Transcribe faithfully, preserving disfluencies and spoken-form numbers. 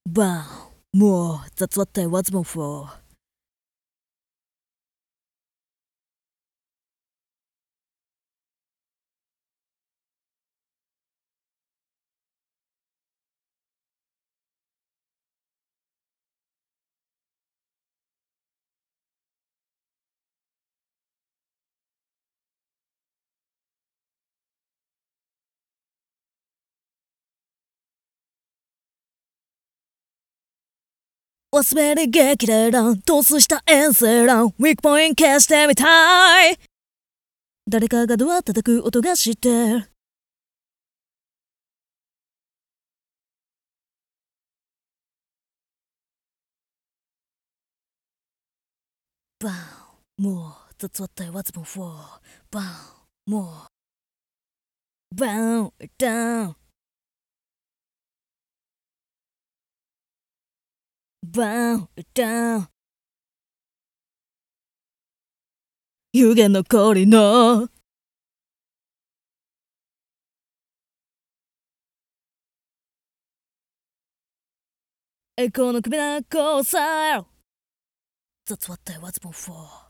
Wow, more, that's what I was born for.忘れる激励弾突出した遠征弾ウィークポイント消してみたい。誰かがドア叩く音がしてる。Bow, more, that's what I was born for. Bow, more. Bow down. Bow down. 湯気残りの栄光の首な交際 That's what I was born for.